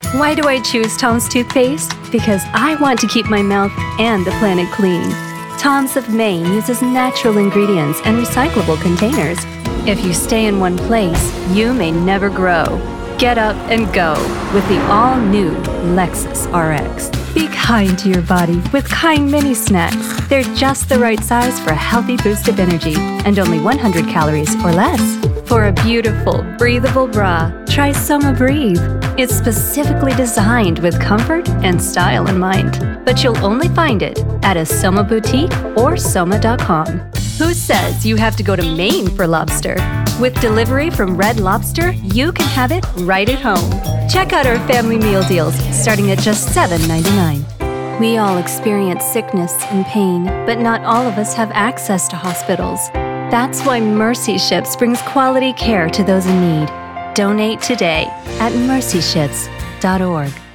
Why do I choose Tom's toothpaste? Because I want to keep my mouth and the planet clean. Tom's of Maine uses natural ingredients and recyclable containers. If you stay in one place, you may never grow. Get up and go with the all-new Lexus RX. Be kind to your body with Kind Mini Snacks. They're just the right size for a healthy boost of energy and only 100 calories or less. For a beautiful, breathable bra, try Soma Breathe. It's specifically designed with comfort and style in mind, but you'll only find it at a Soma boutique or Soma.com. Who says you have to go to Maine for lobster? With delivery from Red Lobster, you can have it right at home. Check out our family meal deals starting at just $7.99. We all experience sickness and pain, but not all of us have access to hospitals. That's why Mercy Ships brings quality care to those in need. Donate today at mercyships.org.